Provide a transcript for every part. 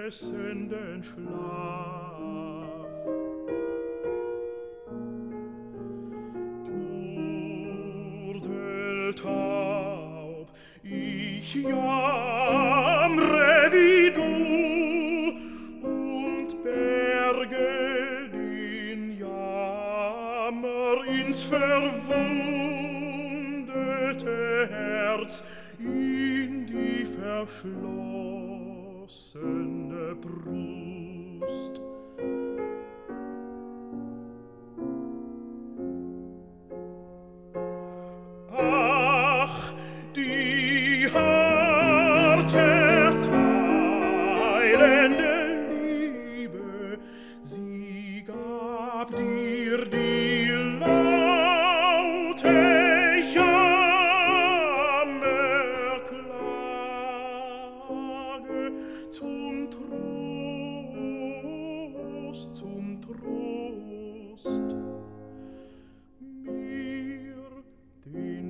vergessenden Schlaf. Turteltaub, ich jammre wie du und berge den Jammer ins verwundete Herz, in die verschlossene Brust. Ach, die harte, teilende Liebe, sie gab dir die laute Jammerklage zum Trost, mir den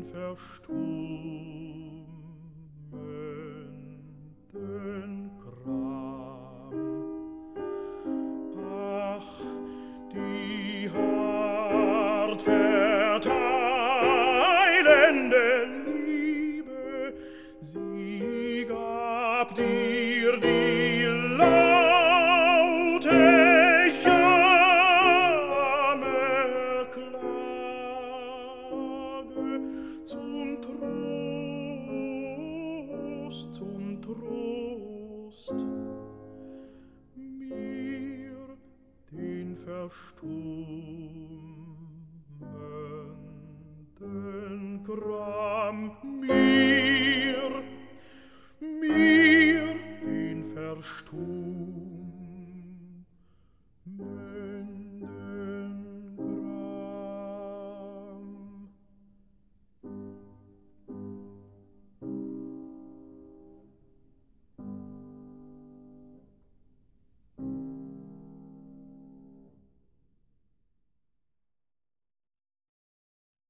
verstummenden Gram. Ach, die hart verteilende Liebe, sie gab dir die laute Jammerklage zum Trost, mir den verstummenden Gram.